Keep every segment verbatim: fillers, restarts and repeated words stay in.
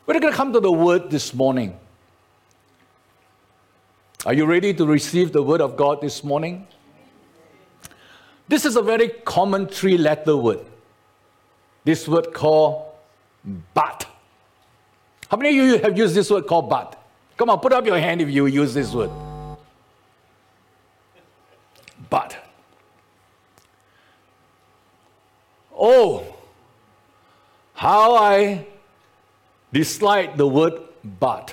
We're going to come to the word this morning. Are you ready to receive the word of God this morning? This is a very common three-letter word. This word called but. How many of you have used this word called but? Come on, put up your hand if you use this word. But. Oh, how I dislike the word but.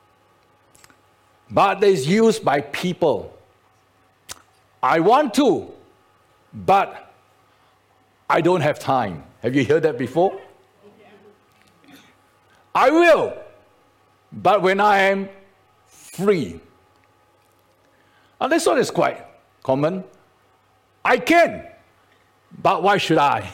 But is used by people. I want to, but I don't have time. Have you heard that before? I will, but when I am free. And this one is quite common. I can, but why should I?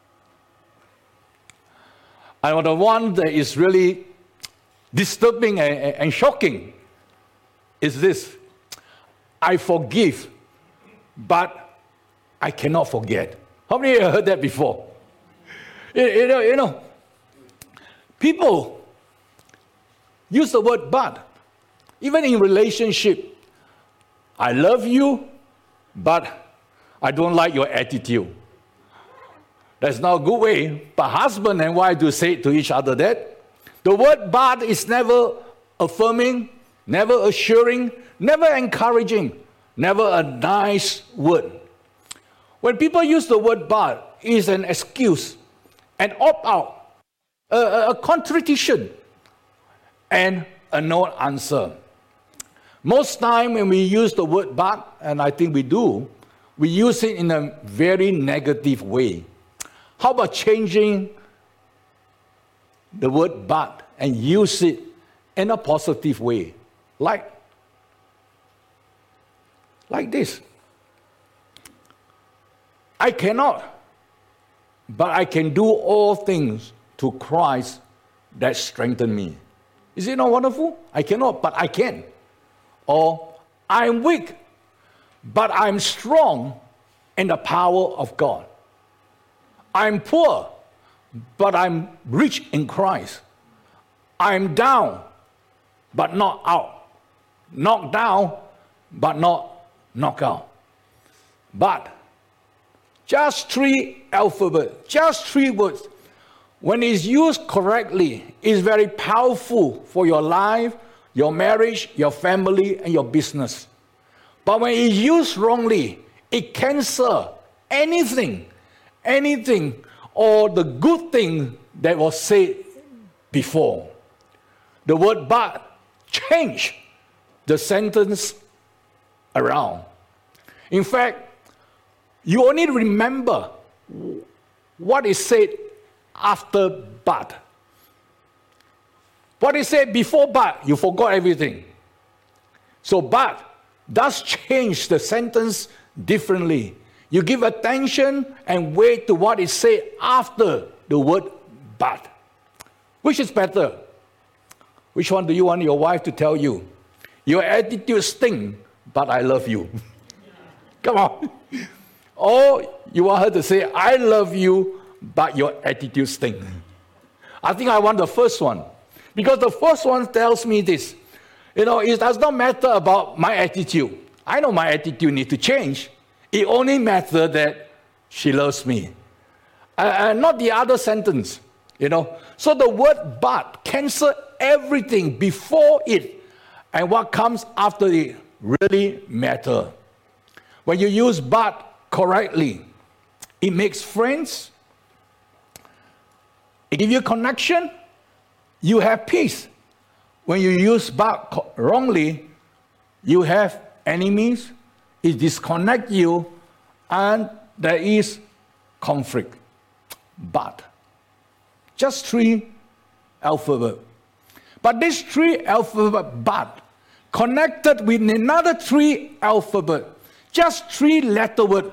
And the one that is really disturbing and, and shocking is this. I forgive, but I cannot forget. How many of you have heard that before? You, you know, you know, people use the word but. Even in relationship, I love you, but I don't like your attitude. That's not a good way. But husband and wife do say to each other that. The word but is never affirming, never assuring, never encouraging, never a nice word. When people use the word but, it is an excuse, an opt-out, a, a, a contradiction, and a no answer. Most time when we use the word but, and I think we do, we use it in a very negative way. How about changing the word but and use it in a positive way? Like, like this. I cannot, but I can do all things to Christ that strengthen me. Is it not wonderful? I cannot, but I can. Or, I'm weak, but I'm strong in the power of God. I'm poor, but I'm rich in Christ. I'm down, but not out. Knocked down, but not knocked out. But just three alphabets, just three words, when it's used correctly, is very powerful for your life, your marriage, your family, and your business. But when it's used wrongly, it cancels anything, anything, or the good thing that was said before. The word but changed the sentence around. In fact, you only remember what is said after but. What is said before but, you forgot everything. So but does change the sentence differently. You give attention and wait to what is said after the word but. Which is better? Which one do you want your wife to tell you? Your attitude stinks, but I love you. Come on. Or you want her to say, I love you, but your attitude stinks. I think I want the first one. Because the first one tells me this. You know, it does not matter about my attitude. I know my attitude needs to change. It only matters that she loves me. Uh, not the other sentence, you know. So the word but cancels everything before it. And what comes after it really matters. When you use but correctly, it makes friends. It gives you connection. You have peace. When you use but wrongly, you have enemies. It disconnects you, and there is conflict. But just three alphabet. But these three alphabet but connected with another three alphabet, just three letter word,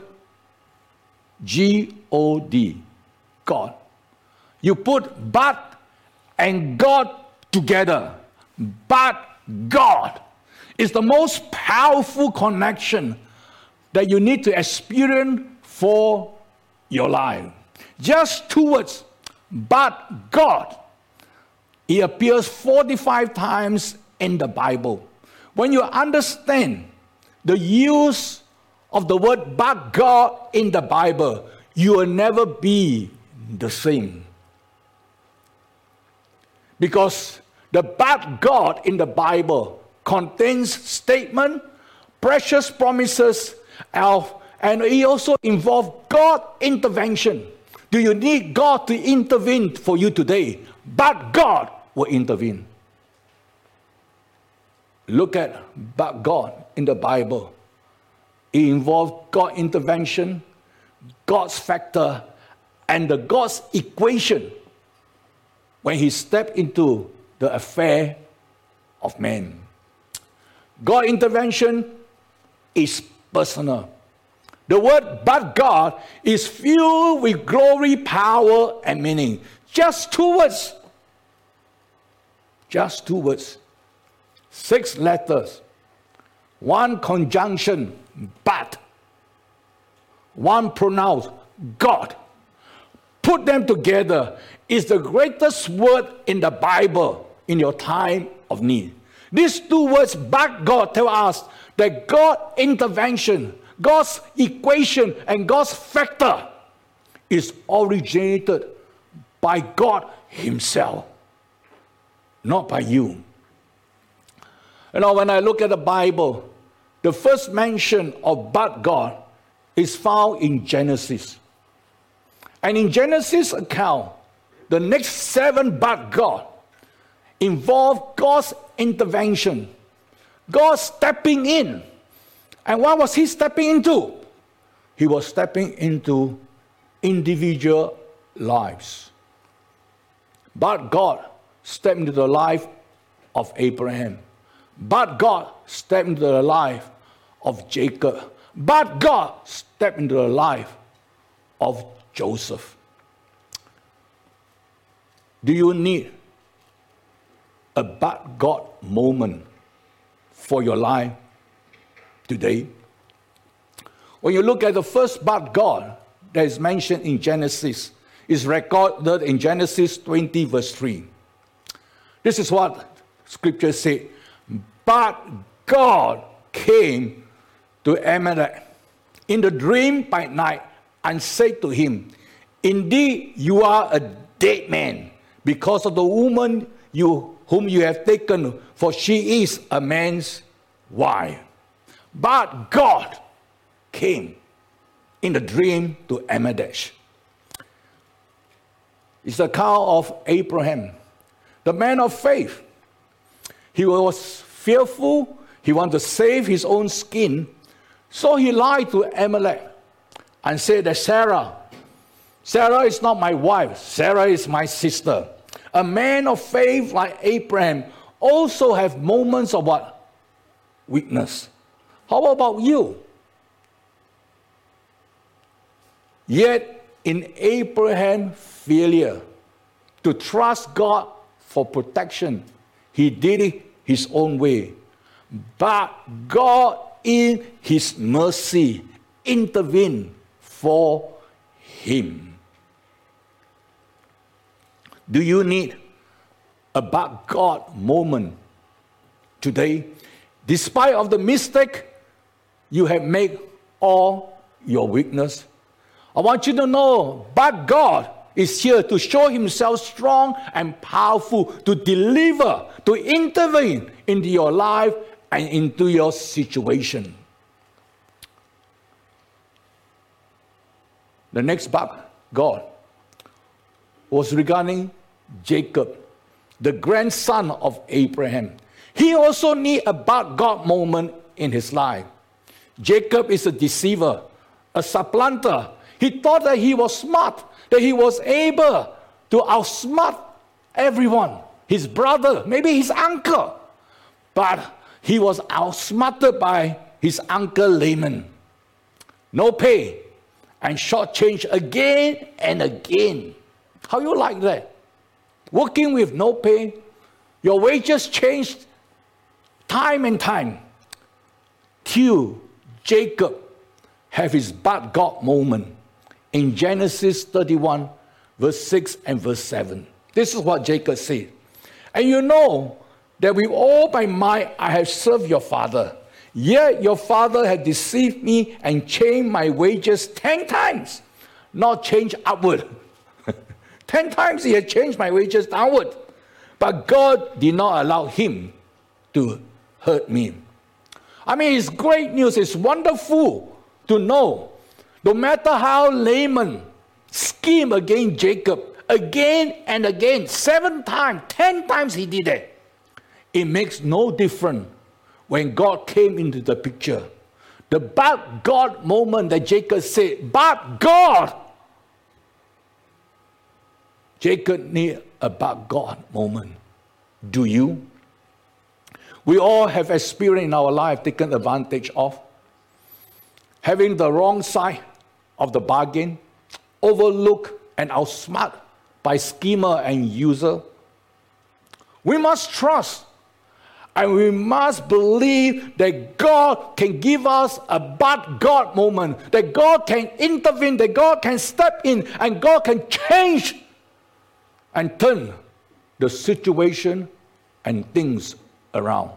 G O D, God. You put but and God together. But God is the most powerful connection that you need to experience for your life. Just two words, but God. He appears forty-five times in the Bible. When you understand the use of the word but God in the Bible, you will never be the same. Because the but God in the Bible contains statement, precious promises, and it also involves God intervention. Do you need God to intervene for you today? But God will intervene. Look at but God in the Bible. It involves God intervention, God's factor, and the God's equation when he stepped into the affair of man. God intervention is personal. The word but God is filled with glory, power, and meaning. Just two words. Just two words. Six letters. One conjunction, but. One pronoun, God. Put them together is the greatest word in the Bible in your time of need. These two words, but God, tell us that God's intervention, God's equation, and God's factor is originated by God himself, not by you. You know, when I look at the Bible, the first mention of but God is found in Genesis. And in Genesis account, the next seven but God involve God's intervention, God stepping in. And what was he stepping into? He was stepping into individual lives. But God stepped into the life of Abraham. But God stepped into the life of Jacob. But God stepped into the life of Joseph. Do you need a but God moment for your life today? When you look at the first but God that is mentioned in Genesis, is recorded in Genesis twenty verse three. This is what scripture said. But God came to Amalek in the dream by night and said to him, indeed you are a dead man because of the woman you whom you have taken, for she is a man's wife. But God came in the dream to Amalek. It's the account of Abraham, the man of faith. He was fearful. He wanted to save his own skin. So he lied to Amalek and said that Sarah, Sarah is not my wife. Sarah is my sister. A man of faith like Abraham also have moments of what? Weakness. How about you? Yet in Abraham's failure to trust God for protection, he did it his own way. But God in his mercy intervened for him. Do you need a but God moment today? Despite of the mistake you have made or your weakness, I want you to know, but God is here to show himself strong and powerful, to deliver, to intervene into your life and into your situation. The next but God was regarding Jacob, the grandson of Abraham. He also needs a but God moment in his life. Jacob is a deceiver, a supplanter. He thought that he was smart, that he was able to outsmart everyone, his brother, maybe his uncle. But he was outsmarted by his uncle Laban. No pay and shortchanged again and again. How you like that? Working with no pay, your wages changed time and time till Jacob have his but God moment in Genesis thirty-one, verse six and verse seven. This is what Jacob said. And you know that with all my might I have served your father. Yet your father had deceived me and changed my wages ten times. Not changed upward. ten times he had changed my wages downward. But God did not allow him to hurt me. I mean, it's great news. It's wonderful to know. No matter how Laban schemed against Jacob, again and again, seven times, ten times he did it. It makes no difference when God came into the picture. The but God moment that Jacob said, but God. Jacob need a but God moment. Do you? We all have experienced in our life taken advantage of. Having the wrong side of the bargain, overlooked and outsmart by schemer and user. We must trust and we must believe that God can give us a but God moment, that God can intervene, that God can step in, and God can change and turn the situation and things around.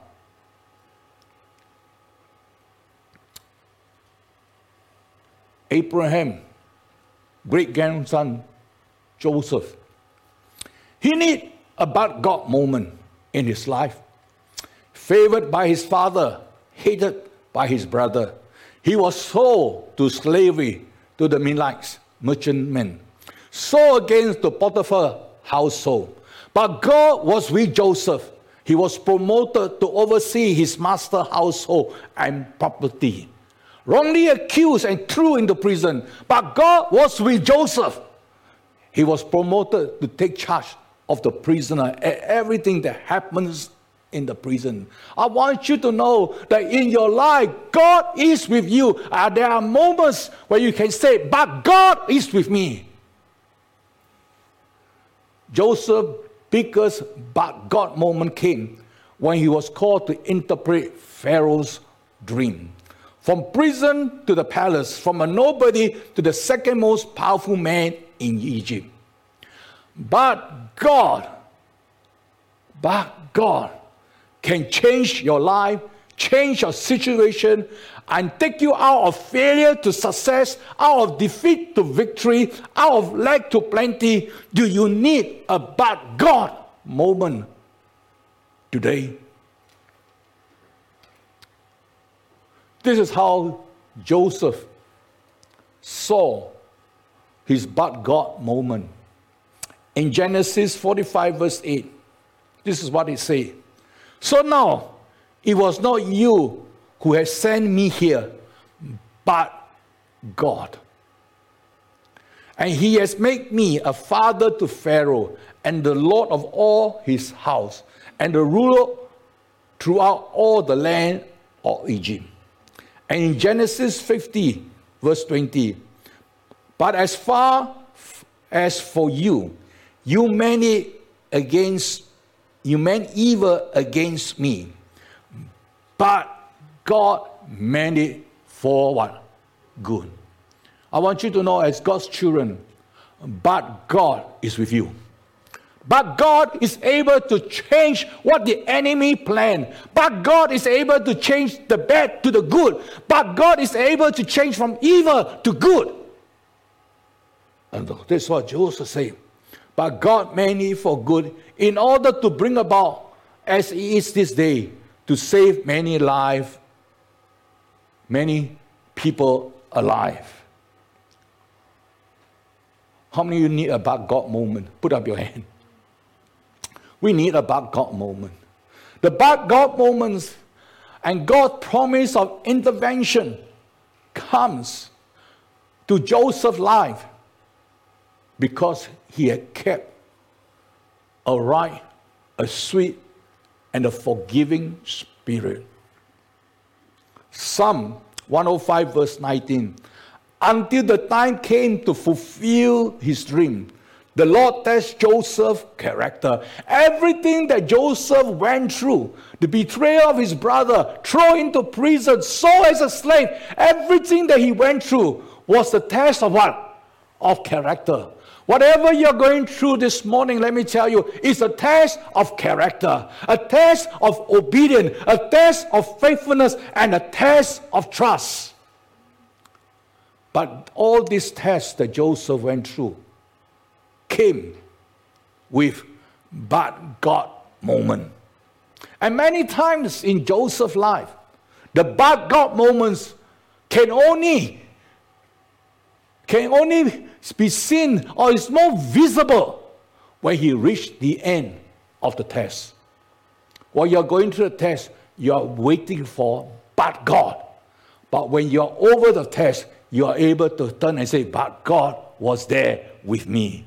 Abraham, great-grandson Joseph, he need a but God moment in his life. Favored by his father, hated by his brother. He was sold to slavery to the Midianites, merchantmen, sold against the Potiphar household. But God was with Joseph. He was promoted to oversee his master's household and property. Wrongly accused and thrown into prison. But God was with Joseph. He was promoted to take charge of the prisoner and everything that happens in the prison. I want you to know that in your life, God is with you. Uh, there are moments where you can say, but God is with me. Joseph's biggest but God moment came when he was called to interpret Pharaoh's dream. From prison to the palace, from a nobody to the second most powerful man in Egypt. But God, but God can change your life, change your situation, and take you out of failure to success, out of defeat to victory, out of lack to plenty. Do you need a but God moment today? This is how Joseph saw his but God moment. In Genesis forty-five verse eight, this is what it says. So now, it was not you who has sent me here, but God. And he has made me a father to Pharaoh, and the Lord of all his house, and the ruler throughout all the land of Egypt. And in Genesis fifty, verse twenty, but as far as for you, you meant it against, you meant evil against me, but God meant it for what? Good. I want you to know, as God's children, but God is with you. But God is able to change what the enemy planned. But God is able to change the bad to the good. But God is able to change from evil to good. And that's what Joseph said. But God meant it for good in order to bring about, as it is this day, to save many lives, many people alive. How many of you need a but God moment? Put up your hand. We need a but God moment. The but God moments and God's promise of intervention comes to Joseph's life because he had kept a right, a sweet, and a forgiving spirit. Psalm one oh five verse nineteen. Until the time came to fulfill his dream, the Lord tests Joseph's character. Everything that Joseph went through, the betrayal of his brother, thrown into prison, sold as a slave, everything that he went through was the test of what? Of character. Whatever you're going through this morning, let me tell you, it's a test of character, a test of obedience, a test of faithfulness, and a test of trust. But all these tests that Joseph went through came with but God moment. And many times in Joseph's life, the but God moments can only, can only be seen or is more visible when he reached the end of the test. While you're going through the test, you're waiting for but God. But when you're over the test, you are able to turn and say, but God was there with me.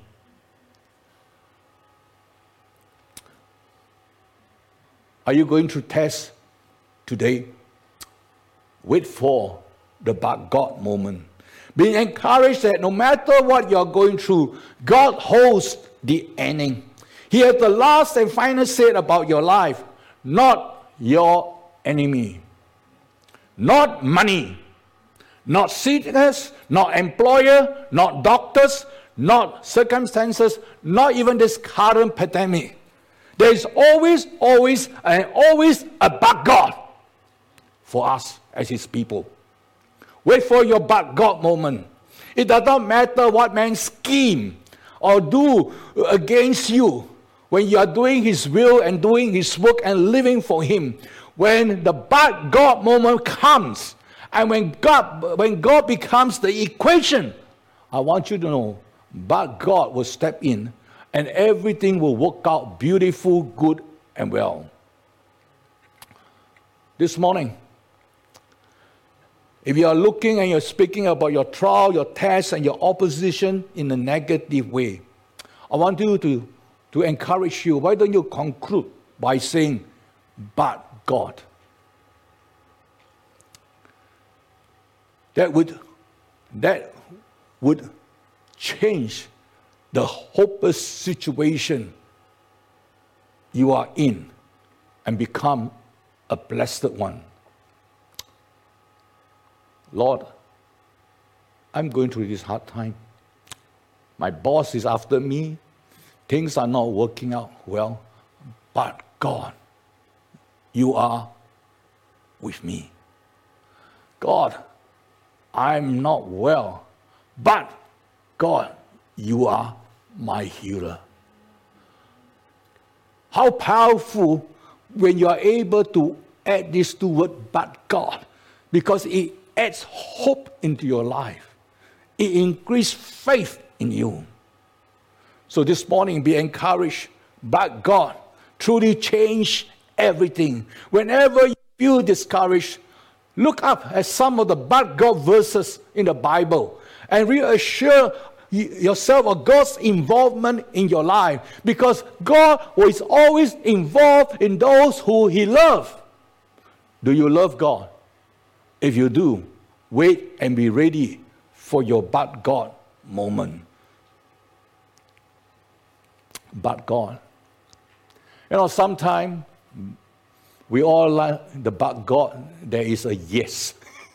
Are you going through tests today? Wait for the but God moment. Being encouraged that no matter what you're going through, God holds the ending. He has the last and final say about your life, not your enemy. Not money, not sickness, not employer, not doctors, not circumstances, not even this current pandemic. There is always, always, and always a but God for us as His people. Wait for your but God moment. It does not matter what man scheme or do against you when you are doing His will and doing His work and living for Him. When the but God moment comes, and when God, when God becomes the equation, I want you to know, but God will step in and everything will work out beautiful, good, and well. This morning, if you are looking and you're speaking about your trial, your test, and your opposition in a negative way, I want you to, to encourage you. Why don't you conclude by saying, but God. That would, that would change the hopeless situation you are in and become a blessed one. Lord, I'm going through this hard time. My boss is after me. Things are not working out well. But God, you are with me. God, I'm not well. But God, you are my healer. How powerful when you are able to add this two words, but God, because it adds hope into your life. It increases faith in you. So this morning, be encouraged, but God truly changed everything. Whenever you feel discouraged, look up at some of the but God verses in the Bible and reassure yourself of God's involvement in your life, because God is always involved in those who He loves. Do you love God? If you do, wait and be ready for your but God moment. But God. You know, sometimes we all like the but God, there is a yes.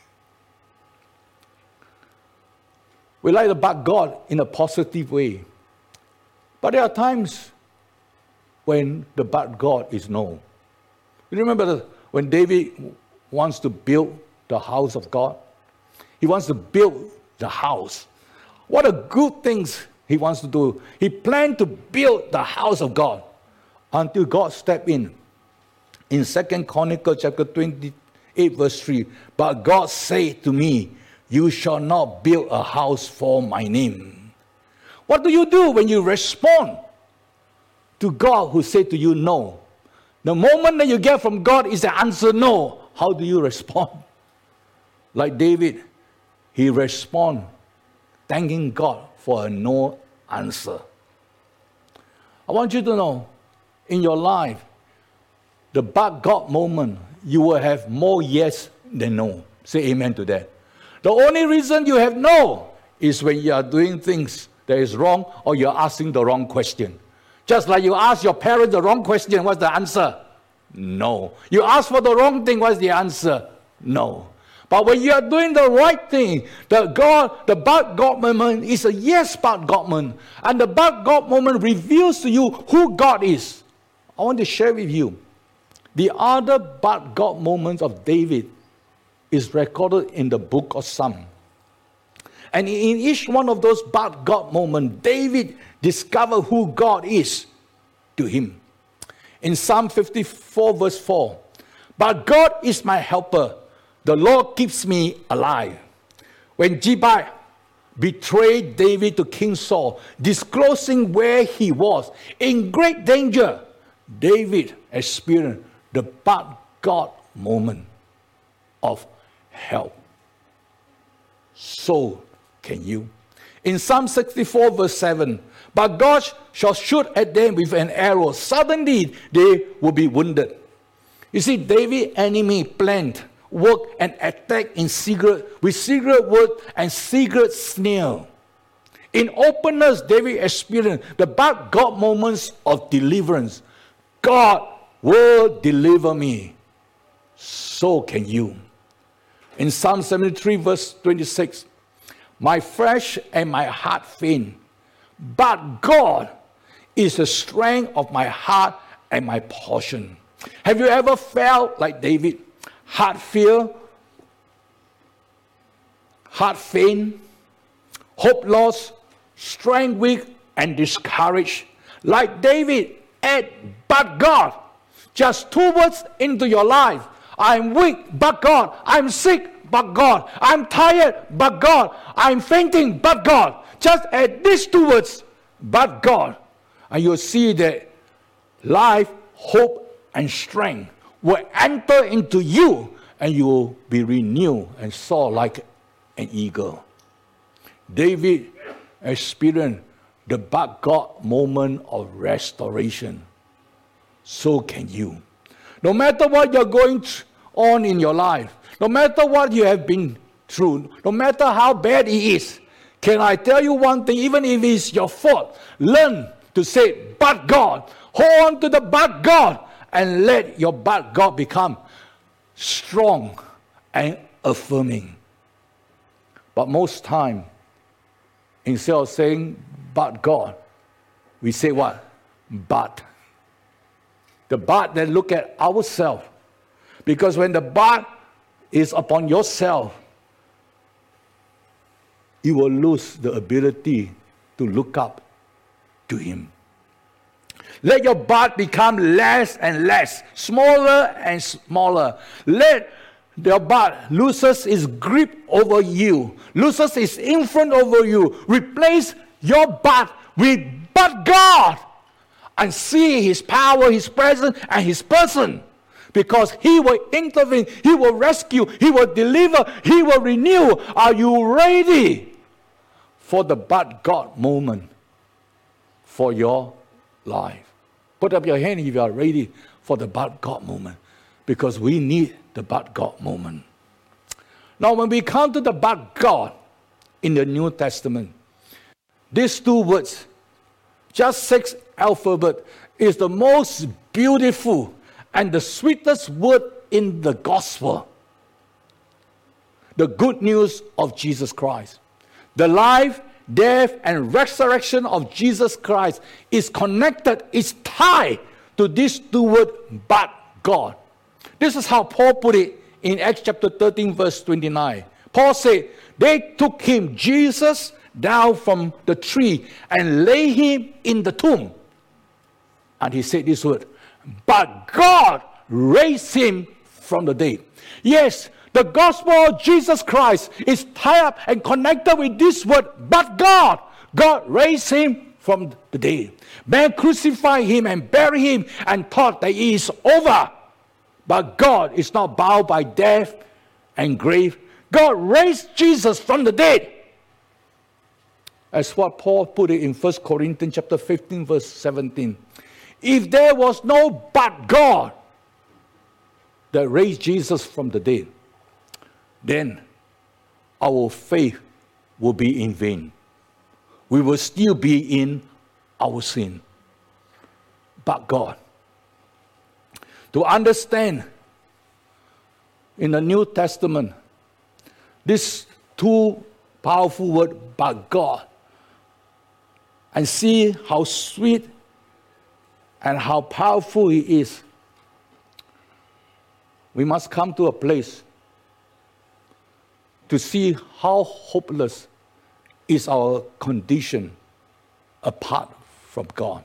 We like the but God in a positive way. But there are times when the but God is no. You remember the, when David wants to build the house of God? He wants to build the house. What a good things he wants to do. He planned to build the house of God until God stepped in. In Second Chronicles chapter twenty-eight verse three, but God said to me, you shall not build a house for my name. What do you do when you respond to God who said to you no? The moment that you get from God is the answer no. How do you respond? Like David, he responds thanking God for a no answer. I want you to know, in your life, the but God moment, you will have more yes than no. Say amen to that. The only reason you have no is when you are doing things that is wrong or you're asking the wrong question. Just like you ask your parents the wrong question, what's the answer? No. You ask for the wrong thing, what's the answer? No. But when you are doing the right thing, the God, the but God moment is a yes but God moment. And the but God moment reveals to you who God is. I want to share with you. The other but God moments of David is recorded in the book of Psalms. And in each one of those but God moments, David discovered who God is to him. In Psalm fifty-four verse four, but God is my helper. The Lord keeps me alive. When Ziba betrayed David to King Saul, disclosing where he was in great danger, David experienced the but God moment of help. So can you. In Psalm sixty-four verse seven, but God shall shoot at them with an arrow. Suddenly they will be wounded. You see, David's enemy planned, worked, and attacked in secret, with secret word and secret sneer. In openness, David experienced the but God moments of deliverance. God will deliver me. So can you. In Psalm seventy-three verse twenty-six, my flesh and my heart faint, but God is the strength of my heart and my portion. Have you ever felt like David? Heart fear, heart faint, hope lost, strength weak, and discouraged. Like David, add but God. Just two words into your life. I'm weak, but God. I'm sick, but God. I'm tired, but God. I'm fainting, but God. Just add these two words, but God. And you'll see that life, hope, and strength will enter into you, and you will be renewed and soar like an eagle. David experienced the but God moment of restoration. So can you. No matter what you're going on in your life, no matter what you have been through, no matter how bad it is, can I tell you one thing? Even if it's your fault, learn to say, but God. Hold on to the but God, and let your but God become strong and affirming. But most time, instead of saying, but God, we say what? But. The but that look at ourselves. Because when the but is upon yourself, you will lose the ability to look up to Him. Let your but become less and less, smaller and smaller. Let your but loses its grip over you, loses its influence over you. Replace your but with but God, and see His power, His presence, and His person. Because He will intervene, He will rescue, He will deliver, He will renew. Are you ready for the but God moment for your life? Put up your hand if you are ready for the but God moment. Because we need the but God moment. Now when we come to the but God in the New Testament, these two words, just six alphabet, is the most beautiful and the sweetest word in the gospel. The good news of Jesus Christ. The life, death, and resurrection of Jesus Christ is connected, is tied to this two words, but God. This is how Paul put it in Acts chapter thirteen, verse twenty-nine. Paul said, they took him, Jesus, down from the tree and lay him in the tomb. And he said this word, but God raised him from the dead. Yes, the gospel of Jesus Christ is tied up and connected with this word, but God. God raised him from the dead. Man crucified him and buried him and thought that it is over. But God is not bound by death and grave. God raised Jesus from the dead. As what Paul put it in First Corinthians chapter fifteen, verse seventeen. If there was no but God that raised Jesus from the dead, then our faith will be in vain. We will still be in our sin. But God. To understand in the New Testament this two powerful words, but God, and see how sweet and how powerful He is, we must come to a place to see how hopeless is our condition apart from God.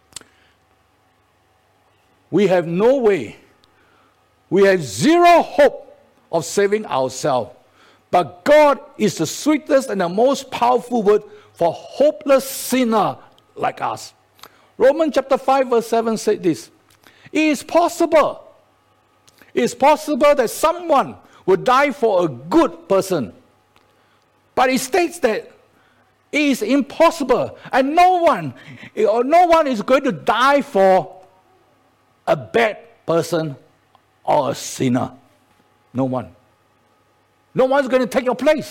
We have no way, we have zero hope of saving ourselves. But God is the sweetest and the most powerful word for hopeless sinner like us. Romans chapter five verse seven said this. It is possible. It is possible that someone would die for a good person. But it states that it is impossible. And no one, or no one is going to die for a bad person or a sinner. No one. No one's going to take your place.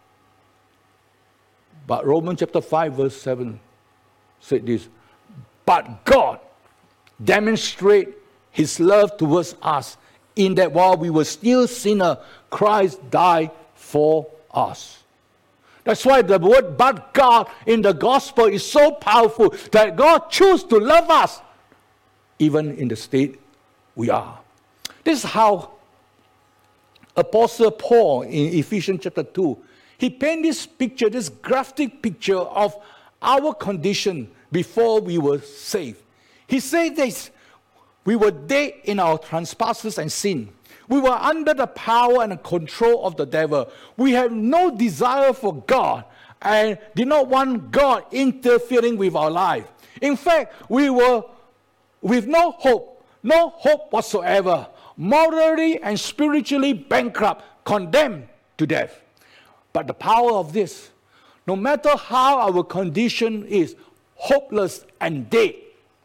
But Romans chapter five verse seven said this. But God demonstrates His love towards us in that while we were still sinners, Christ died for us. That's why the word but God in the gospel is so powerful that God chose to love us even in the state we are. This is how Apostle Paul in Ephesians chapter two, he painted this picture, this graphic picture of our condition before we were saved. He said this, we were dead in our trespasses and sin. We were under the power and the control of the devil. We had no desire for God and did not want God interfering with our life. In fact, we were with no hope, no hope whatsoever. Morally and spiritually bankrupt, condemned to death. But the power of this, no matter how our condition is, hopeless and dead.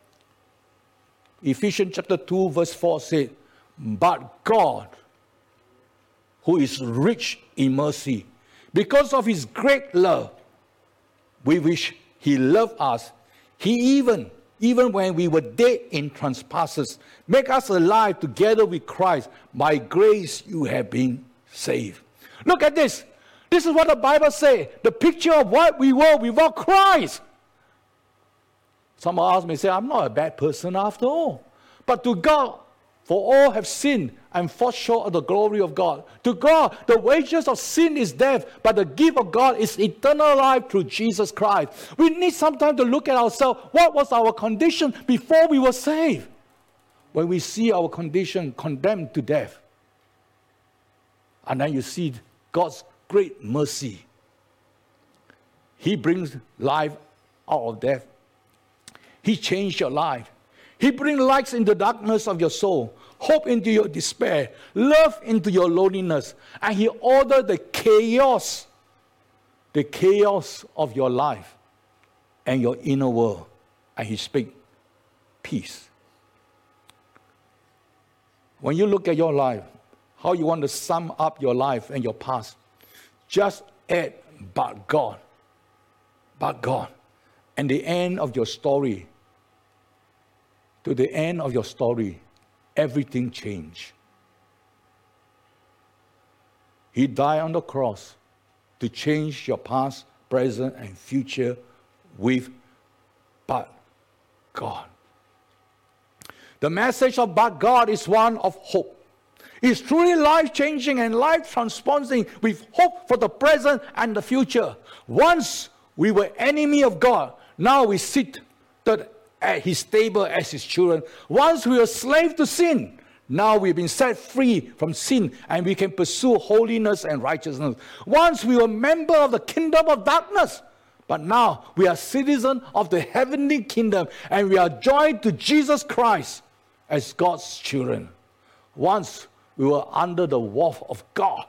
Ephesians chapter two verse four said, but God, who is rich in mercy, because of His great love, with which He loved us, He even Even when we were dead in trespasses, make us alive together with Christ. By grace you have been saved. Look at this. This is what the Bible says. The picture of what we were without Christ. Some of us may say, I'm not a bad person after all. But to God, for all have sinned and fall short of the glory of God. To God, the wages of sin is death, but the gift of God is eternal life through Jesus Christ. We need some time to look at ourselves. What was our condition before we were saved? When we see our condition condemned to death, and then you see God's great mercy. He brings life out of death. He changed your life. He brings lights into the darkness of your soul, hope into your despair, love into your loneliness. And He ordered the chaos, the chaos of your life and your inner world. And He speaks peace. When you look at your life, how you want to sum up your life and your past, just add, but God, but God. And the end of your story, to the end of your story, everything changed. He died on the cross to change your past, present, and future with but God. The message of but God is one of hope. It's truly life-changing and life-transforming with hope for the present and the future. Once we were enemy of God, now we sit at His table as His children. Once we were slave to sin, now we've been set free from sin and we can pursue holiness and righteousness. Once we were member of the kingdom of darkness, but now we are citizens of the heavenly kingdom and we are joined to Jesus Christ as God's children. Once we were under the wrath of God.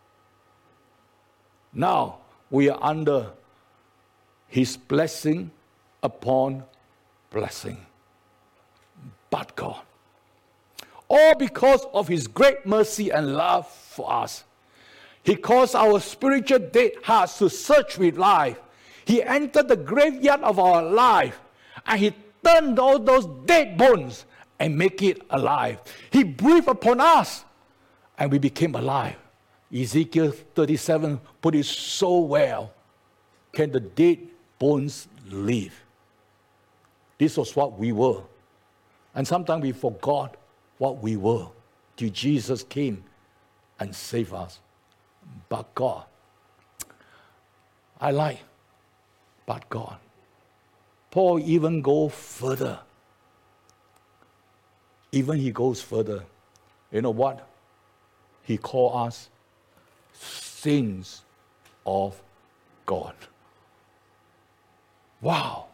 Now we are under His blessing upon blessing. But God. All because of His great mercy and love for us. He caused our spiritual dead hearts to search with life. He entered the graveyard of our life and He turned all those dead bones and make it alive. He breathed upon us and we became alive. Ezekiel thirty-seven put it so well. Can the dead bones live? This was what we were. And sometimes we forgot what we were till Jesus came and saved us. But God, I like, but God. Paul even goes further. Even he goes further. You know what? He calls us saints of God. Wow.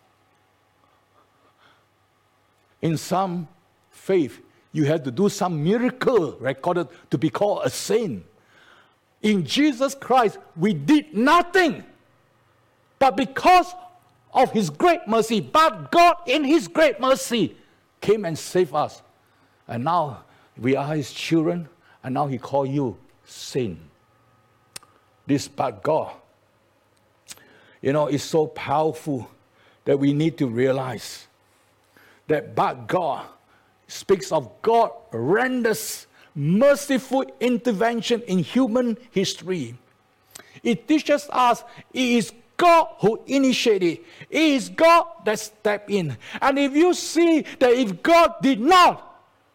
In some faith, you have to do some miracle recorded to be called a saint. In Jesus Christ, we did nothing. But because of his great mercy, but God in his great mercy came and saved us. And now we are his children, and now he calls you saint. This but God, you know, is so powerful that we need to realize that but God speaks of God renders merciful intervention in human history. It teaches us it is God who initiated. It is God that stepped in. And if you see that if God did not,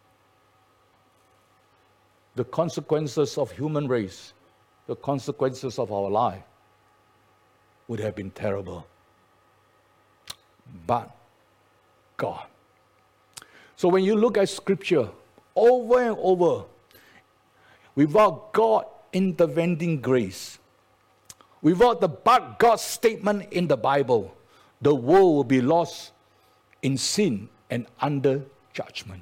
the consequences of human race, the consequences of our life would have been terrible. But God. So when you look at Scripture, over and over, without God intervening grace, without the but God statement in the Bible, the world will be lost in sin and under judgment.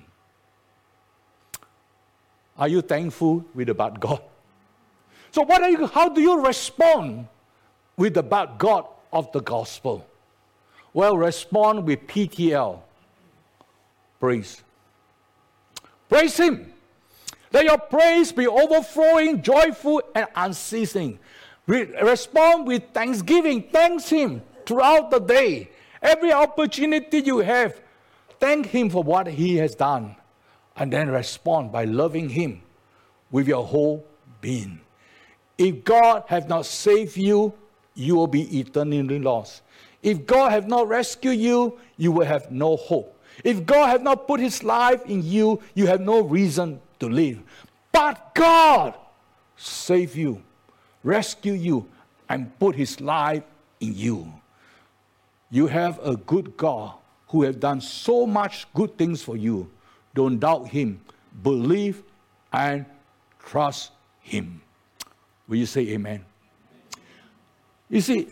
Are you thankful with the but God? So what are you, how do you respond with the but God of the gospel? Well, respond with P T L. Praise. Praise him. Let your praise be overflowing, joyful, and unceasing. Re- respond with thanksgiving. Thank him throughout the day. Every opportunity you have, thank him for what he has done. And then respond by loving him with your whole being. If God has not saved you, you will be eternally lost. If God has not rescued you, you will have no hope. If God has not put his life in you, you have no reason to live. But God saved you, rescued you, and put his life in you. You have a good God who has done so much good things for you. Don't doubt him. Believe and trust him. Will you say amen? You see,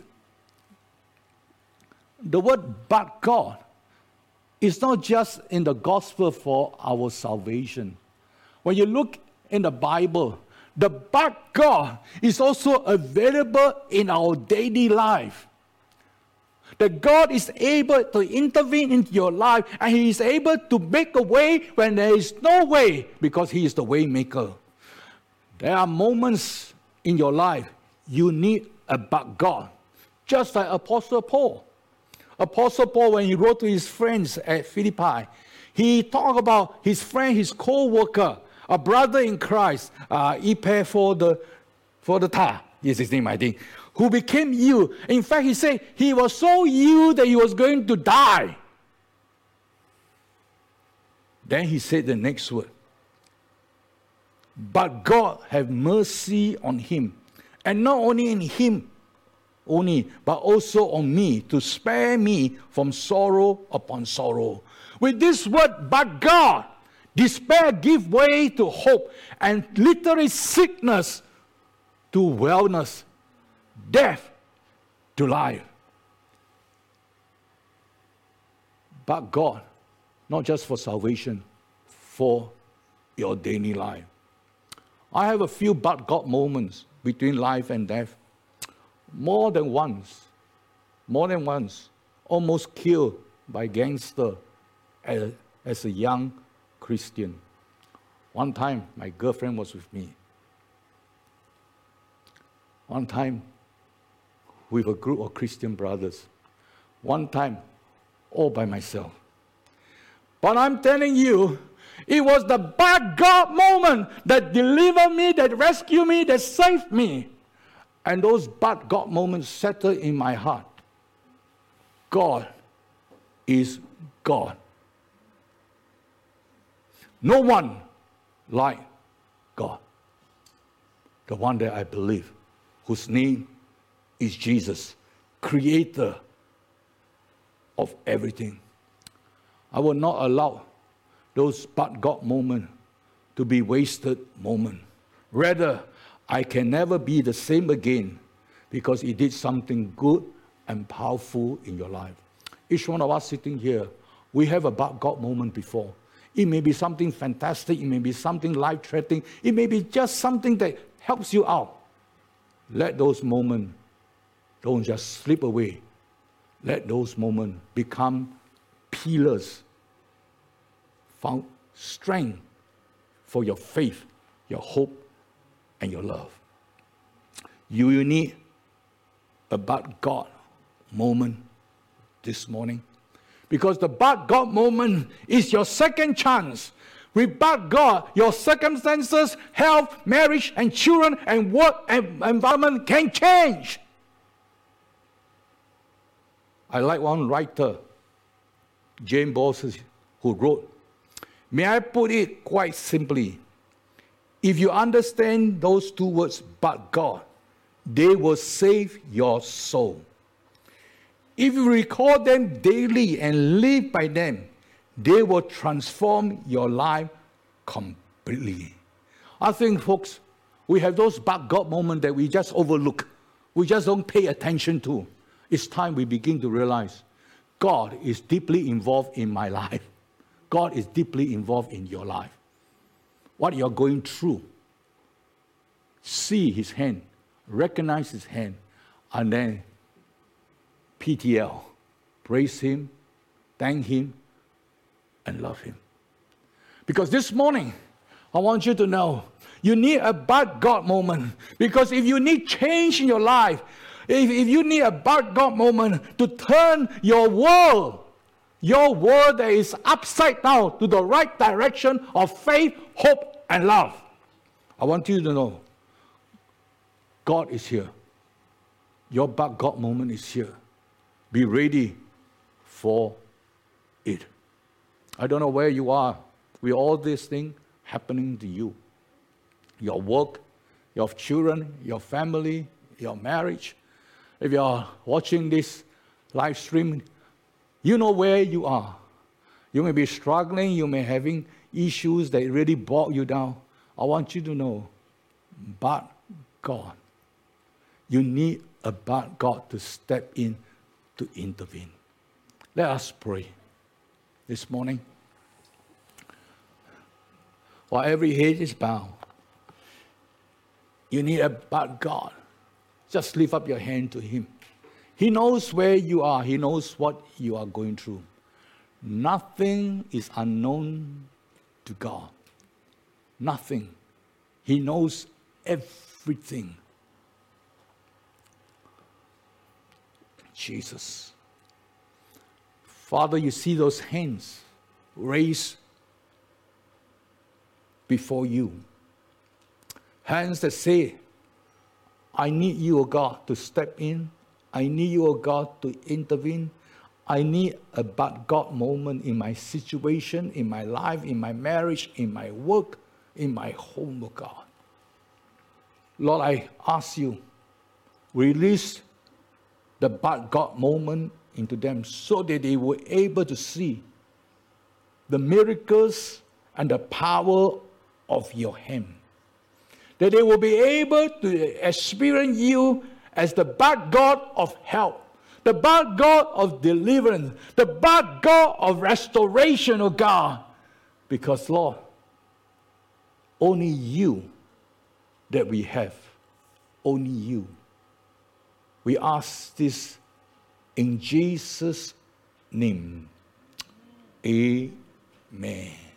the word but God is not just in the gospel for our salvation. When you look in the Bible, the but God is also available in our daily life. That God is able to intervene into your life, and he is able to make a way when there is no way, because he is the way maker. There are moments in your life you need a but God. Just like Apostle Paul. Apostle Paul, when he wrote to his friends at Philippi, he talked about his friend, his co-worker, a brother in Christ, uh, Epaphroditus, yes, his name I think, who became ill. In fact, he said he was so ill that he was going to die. Then he said the next word. But God have mercy on him. And not only in him, only, but also on me, to spare me from sorrow upon sorrow. With this word, but God, despair give way to hope, and literally sickness to wellness, death to life. But God, not just for salvation, for your daily life. I have a few but God moments between life and death. More than once, more than once, almost killed by gangster as, as a young Christian. One time, my girlfriend was with me. One time, with a group of Christian brothers. One time, all by myself. But I'm telling you, It was the but God moment that delivered me, that rescued me, that saved me. And those but God moments settled in my heart. God is God. No one like God. The one that I believe, whose name is Jesus, creator of everything. I will not allow those but God moments to be wasted moments. Rather, I can never be the same again because He did something good and powerful in your life. Each one of us sitting here, we have a but God moment before. It may be something fantastic. It may be something life-threatening. It may be just something that helps you out. Let those moments don't just slip away. Let those moments become pillars, found strength for your faith, your hope, and your love. You will need a but God moment this morning. Because the but God moment is your second chance. With but God, your circumstances, health, marriage, and children, and work and environment can change. I like one writer, James Bosworth, who wrote, may I put it quite simply, if you understand those two words, but God, they will save your soul. If you recall them daily and live by them, they will transform your life completely. I think, folks, we have those but God moments that we just overlook. We just don't pay attention to. It's time we begin to realize God is deeply involved in my life. God is deeply involved in your life. What you're going through, see His hand, recognize His hand, and then P T L, praise Him, thank Him, and love Him. Because this morning, I want you to know, you need a but God moment. Because if you need change in your life, if, if you need a but God moment to turn your world, your world that is upside down to the right direction of faith, hope, and love, I want you to know, God is here. Your but God moment is here. Be ready for it. I don't know where you are with all these things happening to you. Your work, your children, your family, your marriage. If you are watching this live stream, you know where you are. You may be struggling, you may be having issues that really bog you down. I want you to know, but God. You need a but God to step in to intervene. Let us pray this morning. While every head is bowed, you need a but God. Just lift up your hand to Him. He knows where you are. He knows what you are going through. Nothing is unknown to God. Nothing. He knows everything. Jesus. Father, you see those hands raised before you. Hands that say, I need you, O God, to step in. I need you, O God, to intervene. I need a but God moment in my situation, in my life, in my marriage, in my work, in my home, O God. Lord, I ask you, release the but God moment into them so that they were able to see the miracles and the power of your hand. That they will be able to experience you as the but God of help, the but God of deliverance, the but God of restoration, oh God. Because, Lord, only you that we have, only you. We ask this in Jesus' name. Amen.